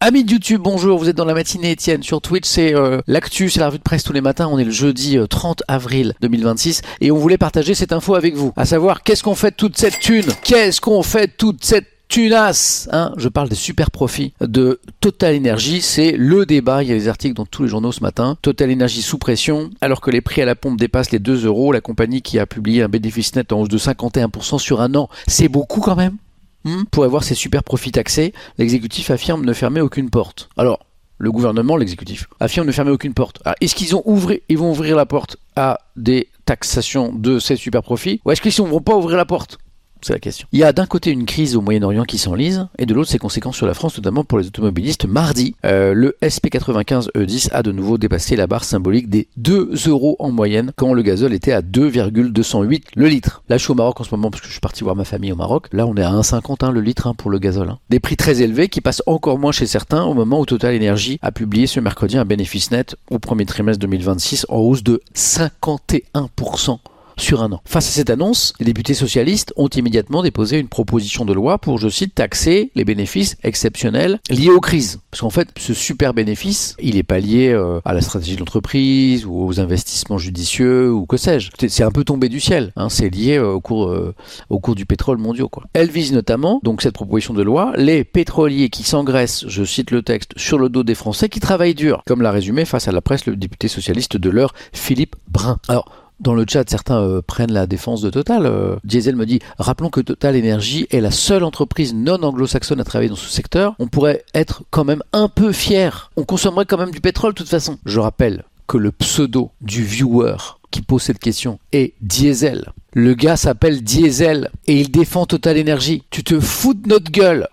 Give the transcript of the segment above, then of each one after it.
Amis de YouTube, bonjour, vous êtes dans la matinée Étienne. Sur Twitch, c'est l'actu, c'est la revue de presse tous les matins. On est le jeudi 30 avril 2026 et on voulait partager cette info avec vous. À savoir, qu'est-ce qu'on fait de toute cette thune? Qu'est-ce qu'on fait de toute cette tunasse, Je parle des super profits de Total Energy, c'est le débat, il y a des articles dans tous les journaux ce matin. Total Energy sous pression, alors que les prix à la pompe dépassent les 2 euros, la compagnie qui a publié un bénéfice net en hausse de 51% sur un an, c'est beaucoup quand même. Pour avoir ces super profits taxés, l'exécutif affirme ne fermer aucune porte. Alors, le gouvernement, l'exécutif, affirme ne fermer aucune porte. Alors, est-ce qu'ils vont ouvrir la porte à des taxations de ces super profits, ou est-ce qu'ils ne vont pas ouvrir la porte ? C'est la question. Il y a d'un côté une crise au Moyen-Orient qui s'enlise, et de l'autre ses conséquences sur la France, notamment pour les automobilistes. Mardi, le SP95 E10 a de nouveau dépassé la barre symbolique des 2 euros en moyenne, quand le gazole était à 2,208 le litre. Là, je suis au Maroc en ce moment, parce que je suis parti voir ma famille au Maroc. Là, on est à 1,50 le litre pour le gazole. Des prix très élevés qui passent encore moins chez certains, au moment où Total Energy a publié ce mercredi un bénéfice net au premier trimestre 2026 en hausse de 51%. Sur un an. Face à cette annonce, les députés socialistes ont immédiatement déposé une proposition de loi pour, je cite, taxer les bénéfices exceptionnels liés aux crises. Parce qu'en fait, ce super bénéfice, il n'est pas lié à la stratégie de l'entreprise ou aux investissements judicieux ou que sais-je. C'est un peu tombé du ciel. C'est lié au cours du pétrole mondial, quoi. Elle vise notamment, donc cette proposition de loi, les pétroliers qui s'engraissent, je cite le texte, sur le dos des Français qui travaillent dur. Comme l'a résumé face à la presse le député socialiste de l'heure, Philippe Brun. Alors, dans le chat, certains prennent la défense de Total. Diesel me dit, rappelons que Total Energy est la seule entreprise non anglo-saxonne à travailler dans ce secteur. On pourrait être quand même un peu fier. On consommerait quand même du pétrole de toute façon. Je rappelle que le pseudo du viewer qui pose cette question est Diesel. Le gars s'appelle Diesel et il défend Total Energy. Tu te fous de notre gueule.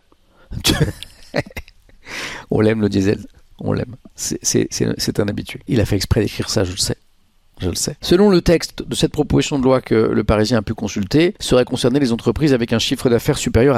On l'aime le Diesel. On l'aime. C'est un habitué. Il a fait exprès d'écrire ça, je le sais. Je le sais. Selon le texte de cette proposition de loi que le Parisien a pu consulter, seraient concernées les entreprises avec un chiffre d'affaires supérieur à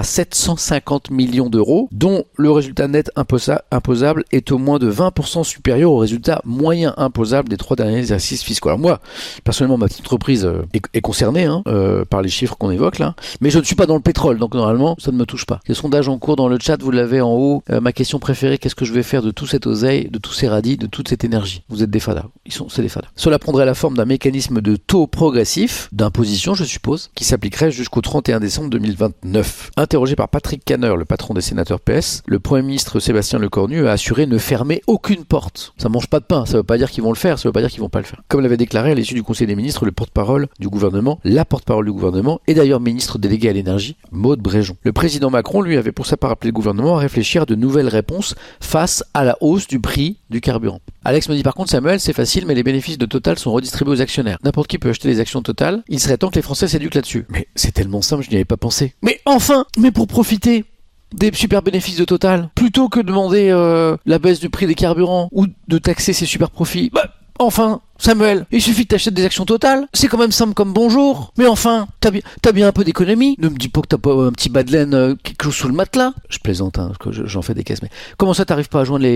750 millions d'euros, dont le résultat net imposable est au moins de 20% supérieur au résultat moyen imposable des 3 derniers exercices fiscaux. Alors moi, personnellement, ma petite entreprise est concernée par les chiffres qu'on évoque là, mais je ne suis pas dans le pétrole, donc normalement, ça ne me touche pas. Le sondage en cours dans le chat, vous l'avez en haut. Ma question préférée, qu'est-ce que je vais faire de tout cet oseille, de tous ces radis, de toute cette énergie? Vous êtes des fadas. C'est des fadas. Cela prendrait la forme d'un mécanisme de taux progressif, d'imposition je suppose, qui s'appliquerait jusqu'au 31 décembre 2029. Interrogé par Patrick Kanner, le patron des sénateurs PS, le Premier ministre Sébastien Lecornu a assuré ne fermer aucune porte. Ça mange pas de pain, ça veut pas dire qu'ils vont le faire, ça veut pas dire qu'ils vont pas le faire. Comme l'avait déclaré à l'issue du Conseil des ministres le porte-parole du gouvernement, la porte-parole du gouvernement, et d'ailleurs ministre délégué à l'énergie, Maud Bréjon. Le président Macron, lui, avait pour sa part appelé le gouvernement à réfléchir à de nouvelles réponses face à la hausse du prix du carburant. Alex me dit par contre, Samuel, c'est facile, mais les bénéfices de Total sont redistribués aux actionnaires. N'importe qui peut acheter les actions Total. Il serait temps que les Français s'éduquent là-dessus. Mais c'est tellement simple, je n'y avais pas pensé. Mais enfin, mais pour profiter des super bénéfices de Total, plutôt que de demander la baisse du prix des carburants ou de taxer ces super profits, enfin, Samuel, il suffit de t'acheter des actions Total. C'est quand même simple comme bonjour. Mais enfin, t'as bien un peu d'économie. Ne me dis pas que t'as pas un petit bas de laine qui cloue sous le matelas. Je plaisante, parce que j'en fais des caisses. Mais comment ça, t'arrives pas à joindre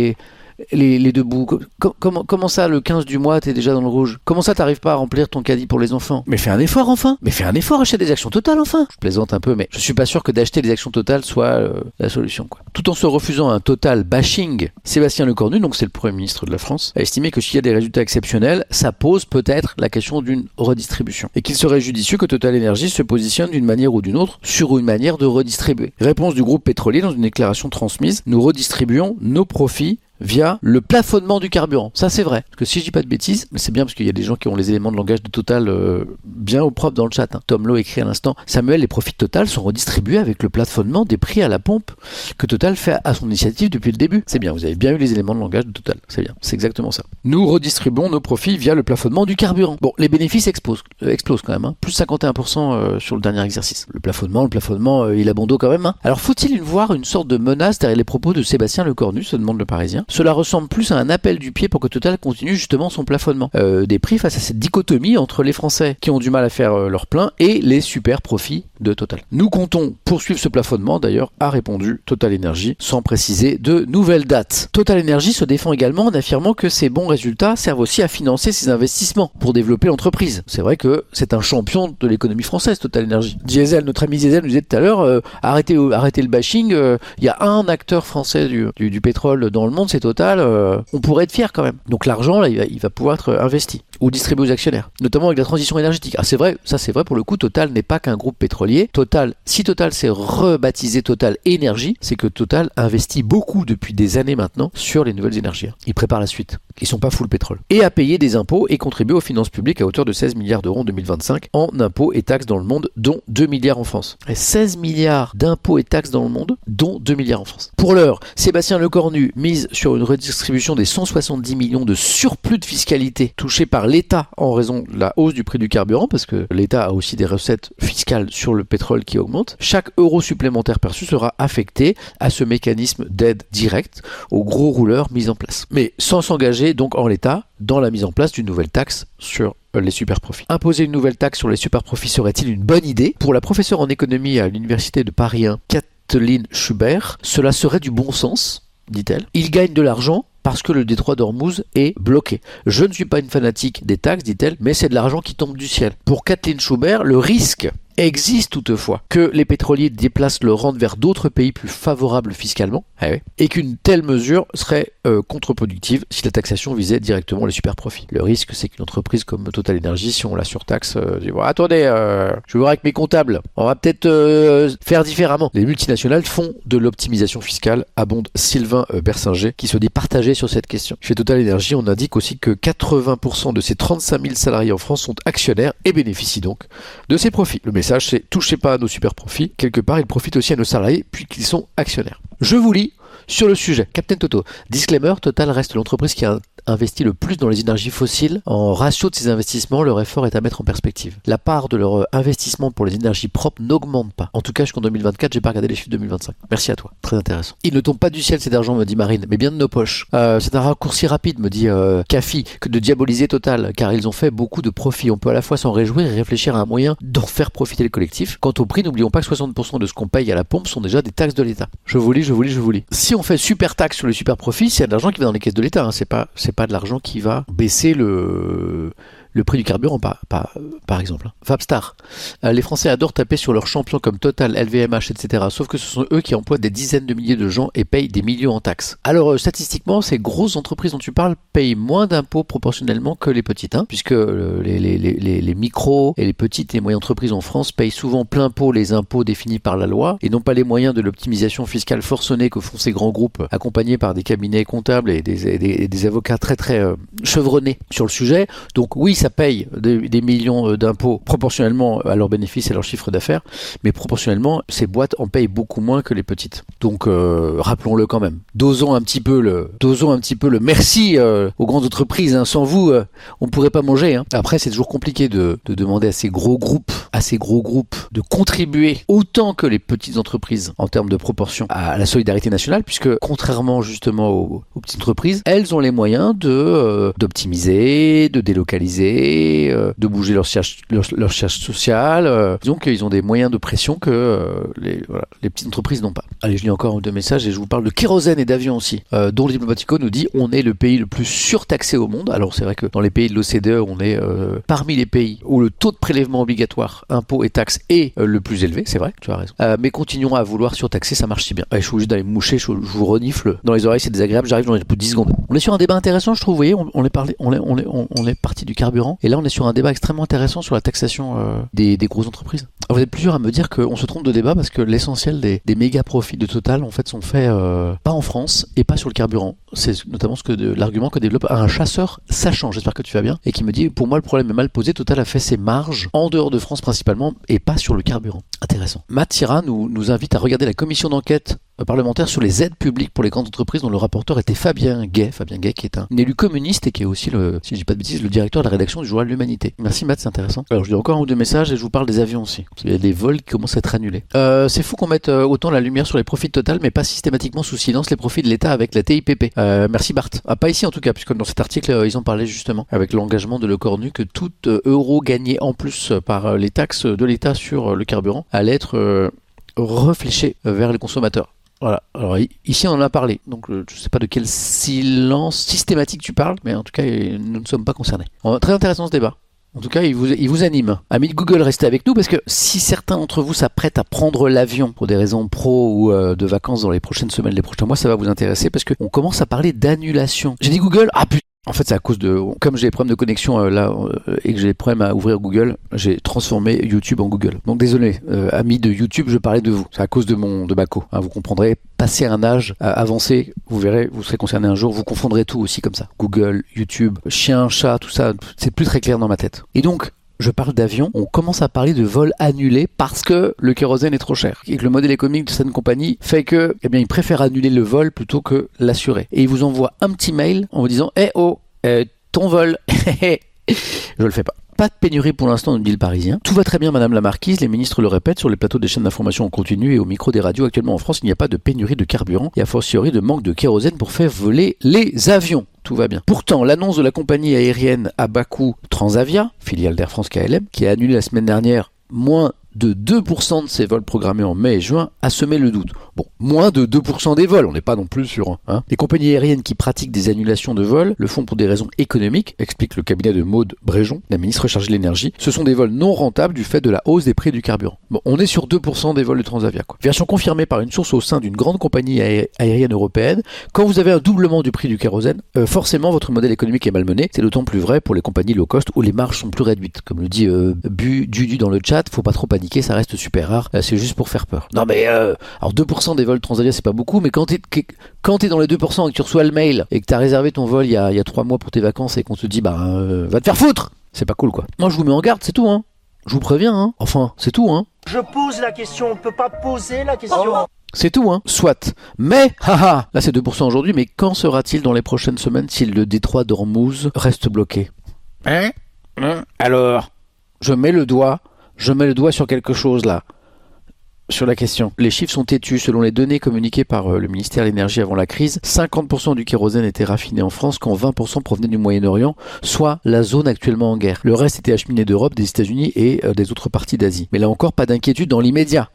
les deux bouts? Comment ça, le 15 du mois, t'es déjà dans le rouge? Comment ça, t'arrives pas à remplir ton caddie pour les enfants? Mais fais un effort, enfin. Mais fais un effort, achète des actions Total, enfin. Je plaisante un peu, mais je suis pas sûr que d'acheter des actions Total soit la solution, quoi. Tout en se refusant un Total bashing, Sébastien Lecornu, donc c'est le Premier ministre de la France, a estimé que s'il y a des résultats exceptionnels, ça pose peut-être la question d'une redistribution. Et qu'il serait judicieux que Total Energy se positionne d'une manière ou d'une autre sur une manière de redistribuer. Réponse du groupe pétrolier dans une déclaration transmise: nous redistribuons nos profits via le plafonnement du carburant. Ça, c'est vrai. Parce que si je dis pas de bêtises, mais c'est bien parce qu'il y a des gens qui ont les éléments de langage de Total bien au propre dans le chat. Tom Lowe écrit à l'instant: Samuel, les profits de Total sont redistribués avec le plafonnement des prix à la pompe que Total fait à son initiative depuis le début. C'est bien, vous avez bien eu les éléments de langage de Total. C'est bien, c'est exactement ça. Nous redistribuons nos profits via le plafonnement du carburant. Bon, les bénéfices explosent quand même. Plus 51% sur le dernier exercice. Le plafonnement, il a bon dos quand même. Alors, faut-il voir une sorte de menace derrière les propos de Sébastien Lecornu, se demande le Parisien? Cela ressemble plus à un appel du pied pour que Total continue justement son plafonnement des prix face à cette dichotomie entre les Français qui ont du mal à faire leur plein et les super profits de Total. Nous comptons poursuivre ce plafonnement, d'ailleurs, a répondu Total Energy, sans préciser de nouvelles dates. Total Energy se défend également en affirmant que ces bons résultats servent aussi à financer ses investissements pour développer l'entreprise. C'est vrai que c'est un champion de l'économie française, Total Energy. Diesel, notre ami Diesel nous disait tout à l'heure, arrêtez le bashing, il y a un acteur français du pétrole dans le monde, c'est Total, on pourrait être fier quand même. Donc l'argent, là, il va pouvoir être investi ou distribué aux actionnaires, notamment avec la transition énergétique. Ah, c'est vrai, ça c'est vrai pour le coup, Total n'est pas qu'un groupe pétrolier. Si Total s'est rebaptisé Total Énergie, c'est que Total investit beaucoup depuis des années maintenant sur les nouvelles énergies. Ils préparent la suite. Ils sont pas full pétrole. Et à payer des impôts et contribuer aux finances publiques à hauteur de 16 milliards d'euros en 2025 en impôts et taxes dans le monde, dont 2 milliards en France. Et 16 milliards d'impôts et taxes dans le monde, dont 2 milliards en France. Pour l'heure, Sébastien Lecornu mise sur une redistribution des 170 millions de surplus de fiscalité touchés par l'État en raison de la hausse du prix du carburant, parce que l'État a aussi des recettes fiscales sur le pétrole qui augmentent. Chaque euro supplémentaire perçu sera affecté à ce mécanisme d'aide directe aux gros rouleurs mis en place. Mais sans s'engager donc en l'état dans la mise en place d'une nouvelle taxe sur les superprofits. Imposer une nouvelle taxe sur les superprofits serait-il une bonne idée? Pour la professeure en économie à l'université de Paris 1, Kathleen Schubert, cela serait du bon sens, dit-elle. Il gagne de l'argent parce que le détroit d'Ormuz est bloqué. Je ne suis pas une fanatique des taxes, dit-elle, mais c'est de l'argent qui tombe du ciel. Pour Kathleen Schubert, le risque existe toutefois que les pétroliers déplacent leur rente vers d'autres pays plus favorables fiscalement, et qu'une telle mesure serait contre-productive si la taxation visait directement les superprofits. Le risque, c'est qu'une entreprise comme Total Energy, si on la surtaxe, dit bon, attendez, je vais voir avec mes comptables, on va peut-être faire différemment. Les multinationales font de l'optimisation fiscale, abonde Sylvain Bersinger, qui se dit partagé sur cette question. Chez Total Energy, on indique aussi que 80% de ses 35 000 salariés en France sont actionnaires et bénéficient donc de ces profits. Le message, c'est touchez pas à nos super profits. Quelque part, ils profitent aussi à nos salariés puisqu'ils sont actionnaires. Je vous lis sur le sujet. Captain Toto. Disclaimer, Total reste l'entreprise qui a investi le plus dans les énergies fossiles. En ratio de ces investissements, leur effort est à mettre en perspective. La part de leur investissement pour les énergies propres n'augmente pas. En tout cas, jusqu'en 2024, j'ai pas regardé les chiffres de 2025. Merci à toi. Très intéressant. Il ne tombe pas du ciel cet argent, me dit Marine, mais bien de nos poches. C'est un raccourci rapide, me dit Kafi, que de diaboliser Total, car ils ont fait beaucoup de profits. On peut à la fois s'en réjouir et réfléchir à un moyen d'en faire profiter le collectif. Quant au prix, n'oublions pas que 60% de ce qu'on paye à la pompe sont déjà des taxes de l'État. Je vous lis. Si on fait super taxe sur les super profits, c'est de l'argent qui va dans les caisses de l'État. Hein. C'est pas de l'argent qui va baisser le prix du carburant, par exemple. Fabstar. Les Français adorent taper sur leurs champions comme Total, LVMH, etc. Sauf que ce sont eux qui emploient des dizaines de milliers de gens et payent des millions en taxes. Alors, statistiquement, ces grosses entreprises dont tu parles payent moins d'impôts proportionnellement que les petites, puisque les micros et les petites et moyennes entreprises en France payent souvent plein pot les impôts définis par la loi et n'ont pas les moyens de l'optimisation fiscale forcenée que font ces grands groupes, accompagnés par des cabinets comptables et des avocats très très chevronnés sur le sujet. Donc oui, ça paye des millions d'impôts proportionnellement à leurs bénéfices et à leur chiffre d'affaires, mais proportionnellement, ces boîtes en payent beaucoup moins que les petites. Donc, rappelons-le quand même. Dosons un petit peu le merci aux grandes entreprises. Sans vous, on ne pourrait pas manger. Après, c'est toujours compliqué de demander à ces gros groupes de contribuer autant que les petites entreprises en termes de proportion à la solidarité nationale, puisque contrairement justement aux petites entreprises, elles ont les moyens d'optimiser, de délocaliser, de bouger leur siège social. Disons qu'ils ont des moyens de pression que les petites entreprises n'ont pas. Allez, je lis encore deux messages et je vous parle de kérosène et d'avions aussi, dont le Diplomatico nous dit on est le pays le plus surtaxé au monde. Alors c'est vrai que dans les pays de l'OCDE, on est parmi les pays où le taux de prélèvement obligatoire, impôts et taxes est le plus élevé, c'est vrai, tu as raison. Mais continuons à vouloir surtaxer, ça marche si bien. Allez, je suis obligé d'aller me moucher, je vous renifle dans les oreilles, c'est désagréable, j'arrive dans les plus de 10 secondes. On est sur un débat intéressant, je trouve, vous voyez, on est parti du carburant. Et là, on est sur un débat extrêmement intéressant sur la taxation des grosses entreprises. Alors, vous êtes plusieurs à me dire qu'on se trompe de débat parce que l'essentiel des méga profits de Total, en fait, sont faits pas en France et pas sur le carburant. C'est notamment l'argument que développe un chasseur sachant, j'espère que tu vas bien, et qui me dit, pour moi, le problème est mal posé. Total a fait ses marges en dehors de France principalement et pas sur le carburant. Intéressant. Matt Sira nous invite à regarder la commission d'enquête parlementaire sur les aides publiques pour les grandes entreprises dont le rapporteur était Fabien Gay qui est un élu communiste et qui est aussi, si je dis pas de bêtises, le directeur de la rédaction du journal L'Humanité. Merci Matt, c'est intéressant. Alors je dis encore un ou deux messages et je vous parle des avions aussi. Il y a des vols qui commencent à être annulés. C'est fou qu'on mette autant la lumière sur les profits de Total mais pas systématiquement sous silence les profits de l'État avec la TIPP. Merci Bart. Pas ici en tout cas, puisque dans cet article, ils en parlaient justement, avec l'engagement de Le Cornu, que tout euro gagné en plus par les taxes de l'État sur le carburant allait être réfléchi vers les consommateurs. Voilà. Alors ici on en a parlé, donc je ne sais pas de quel silence systématique tu parles, mais en tout cas nous ne sommes pas concernés. Très intéressant ce débat. En tout cas, il vous anime. Amis de Google, restez avec nous parce que si certains d'entre vous s'apprêtent à prendre l'avion pour des raisons pro ou de vacances dans les prochaines semaines, les prochains mois, ça va vous intéresser parce qu'on commence à parler d'annulation. J'ai dit Google, ah putain. En fait, c'est à cause de... Comme j'ai des problèmes de connexion et que j'ai des problèmes à ouvrir Google, j'ai transformé YouTube en Google. Donc désolé, amis de YouTube, je parlais de vous. C'est à cause de ma co. Vous comprendrez, passer un âge avancé, vous verrez, vous serez concerné un jour, vous confondrez tout aussi comme ça. Google, YouTube, chien, chat, tout ça, c'est plus très clair dans ma tête. Et donc, je parle d'avion, on commence à parler de vols annulés parce que le kérosène est trop cher. Et que le modèle économique de cette compagnie fait que, ils préfèrent annuler le vol plutôt que l'assurer. Et ils vous envoient un petit mail en vous disant, ton vol, je le fais pas. Pas de pénurie pour l'instant, nous dit le Parisien. Tout va très bien, Madame la Marquise. Les ministres le répètent sur les plateaux des chaînes d'information en continu et au micro des radios. Actuellement en France, il n'y a pas de pénurie de carburant et a fortiori de manque de kérosène pour faire voler les avions. Tout va bien. Pourtant, l'annonce de la compagnie aérienne à bas coût Transavia, filiale d'Air France KLM, qui a annulé la semaine dernière moins de 2% de ses vols programmés en mai et juin, a semé le doute. Bon, moins de 2% des vols, on n'est pas non plus sur... Les compagnies aériennes qui pratiquent des annulations de vols le font pour des raisons économiques, explique le cabinet de Maude Bréjon, la ministre chargée de l'énergie. Ce sont des vols non rentables du fait de la hausse des prix du carburant. Bon, on est sur 2% des vols de Transavia, quoi. Version confirmée par une source au sein d'une grande compagnie aérienne européenne. Quand vous avez un doublement du prix du kérosène, forcément votre modèle économique est malmené. C'est d'autant plus vrai pour les compagnies low cost où les marges sont plus réduites. Comme le dit Dudu dans le chat, faut pas trop paniquer, ça reste super rare, c'est juste pour faire peur. Non mais, alors 2% des vols Transavia c'est pas beaucoup, mais quand t'es dans les 2% et que tu reçois le mail et que t'as réservé ton vol il y a 3 mois pour tes vacances et qu'on te dit va te faire foutre, c'est pas cool quoi. Moi je vous mets en garde, c'est tout Je vous préviens Enfin, c'est tout Je pose la question, on peut pas poser la question. C'est tout Soit. Mais, là c'est 2% aujourd'hui, mais quand sera-t-il dans les prochaines semaines si le détroit d'Ormuz reste bloqué? Alors, je mets le doigt sur quelque chose là, sur la question. Les chiffres sont têtus. Selon les données communiquées par le ministère de l'Énergie avant la crise, 50% du kérosène était raffiné en France quand 20% provenait du Moyen-Orient, soit la zone actuellement en guerre. Le reste était acheminé d'Europe, des États-Unis et des autres parties d'Asie. Mais là encore, pas d'inquiétude dans l'immédiat.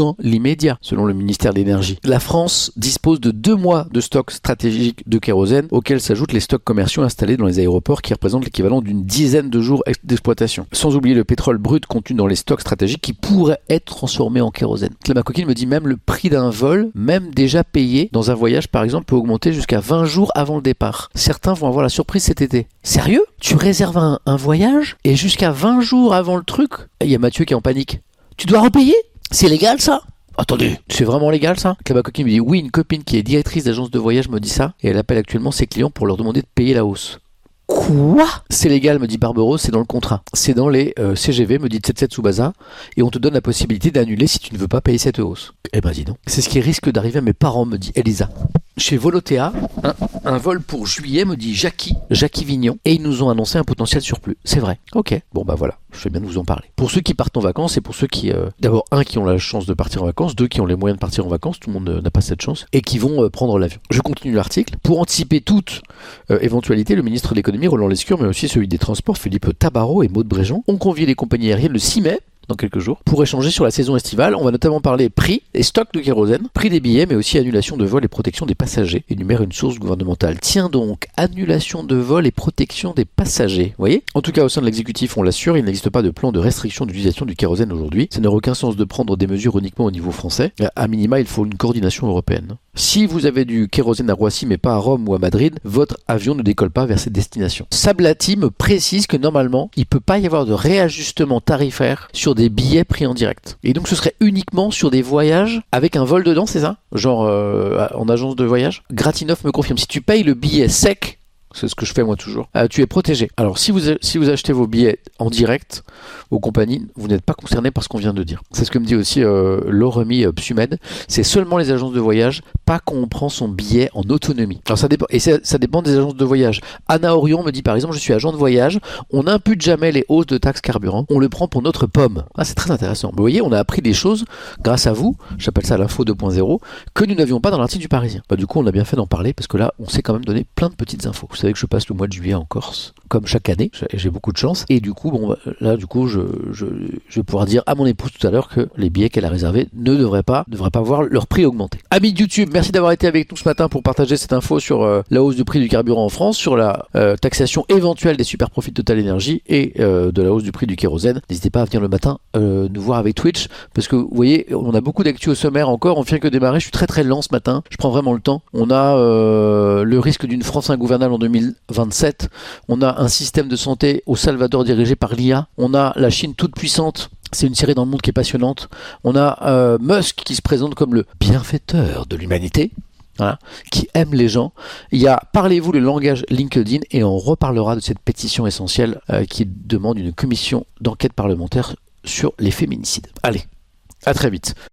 Selon le ministère de l'Énergie. La France dispose de 2 mois de stocks stratégiques de kérosène, auxquels s'ajoutent les stocks commerciaux installés dans les aéroports qui représentent l'équivalent d'une dizaine de jours d'exploitation. Sans oublier le pétrole brut contenu dans les stocks stratégiques qui pourrait être transformé en kérosène. Clément Coquille me dit même le prix d'un vol, même déjà payé dans un voyage par exemple, peut augmenter jusqu'à 20 jours avant le départ. Certains vont avoir la surprise cet été. Sérieux? Tu réserves un voyage et jusqu'à 20 jours avant le truc? Il y a Mathieu qui est en panique. Tu dois repayer? C'est légal ça? Attendez, c'est vraiment légal ça? Clément Coquille me dit oui, une copine qui est directrice d'agence de voyage me dit ça et elle appelle actuellement ses clients pour leur demander de payer la hausse. Quoi? C'est légal, me dit Barberos, c'est dans le contrat. C'est dans les CGV, me dit Tsetset Tsubasa, et on te donne la possibilité d'annuler si tu ne veux pas payer cette hausse. Eh ben dis donc. C'est ce qui risque d'arriver à mes parents, me dit Elisa. Chez Volotea, un vol pour juillet, me dit Jackie Vignon, et ils nous ont annoncé un potentiel surplus. C'est vrai. Ok. Bon bah voilà, je fais bien de vous en parler. Pour ceux qui partent en vacances et pour ceux qui, d'abord qui ont la chance de partir en vacances, 2 qui ont les moyens de partir en vacances, tout le monde n'a pas cette chance, et qui vont prendre l'avion. Je continue l'article. Pour anticiper toute éventualité, le ministre de l'économie, Roland Lescure, mais aussi celui des transports, Philippe Tabarot et Maude Bréjon, ont convié les compagnies aériennes le 6 mai, dans quelques jours, pour échanger sur la saison estivale. On va notamment parler prix et stock de kérosène, prix des billets, mais aussi annulation de vol et protection des passagers, énumère une source gouvernementale. Tiens donc, annulation de vol et protection des passagers. Vous voyez? En tout cas, au sein de l'exécutif, on l'assure, il n'existe pas de plan de restriction d'utilisation du kérosène aujourd'hui. Ça n'aurait aucun sens de prendre des mesures uniquement au niveau français. À minima, il faut une coordination européenne. Si vous avez du kérosène à Roissy mais pas à Rome ou à Madrid, votre avion ne décolle pas vers cette destination. Sablati me précise que normalement, il ne peut pas y avoir de réajustement tarifaire sur des billets pris en direct. Et donc ce serait uniquement sur des voyages avec un vol dedans, c'est ça? Genre en agence de voyage? Gratinov me confirme, si tu payes le billet sec, c'est ce que je fais moi toujours, tu es protégé. Alors si vous achetez vos billets en direct aux compagnies, vous n'êtes pas concerné par ce qu'on vient de dire. C'est ce que me dit aussi Lauremi Psumed. C'est seulement les agences de voyage, pas quand on prend son billet en autonomie. Alors ça dépend, et ça dépend des agences de voyage. Anna Orion me dit par exemple, je suis agent de voyage, on n'impute jamais les hausses de taxes carburant, on le prend pour notre pomme. Ah, c'est très intéressant. Vous voyez, on a appris des choses grâce à vous, j'appelle ça l'info 2.0, que nous n'avions pas dans l'article du Parisien. Du coup, on a bien fait d'en parler parce que là, on s'est quand même donné plein de petites infos. Vous savez que je passe le mois de juillet en Corse, comme chaque année, j'ai beaucoup de chance. Et du coup, je vais pouvoir dire à mon épouse tout à l'heure que les billets qu'elle a réservés ne devraient pas voir leur prix augmenter. Amis de YouTube, merci d'avoir été avec nous ce matin pour partager cette info sur la hausse du prix du carburant en France, sur la taxation éventuelle des super profits de Total Energy et de la hausse du prix du kérosène. N'hésitez pas à venir le matin nous voir avec Twitch, parce que vous voyez, on a beaucoup d'actu au sommaire encore, on vient que démarrer, je suis très très lent ce matin, je prends vraiment le temps. On a le risque d'une France ingouvernable en 2027, on a un système de santé au Salvador dirigé par l'IA, on a la Chine toute puissante. C'est une série dans le monde qui est passionnante. On a Musk qui se présente comme le bienfaiteur de l'humanité, voilà, qui aime les gens. Il y a Parlez-vous le langage LinkedIn, et on reparlera de cette pétition essentielle qui demande une commission d'enquête parlementaire sur les féminicides. Allez, à très vite.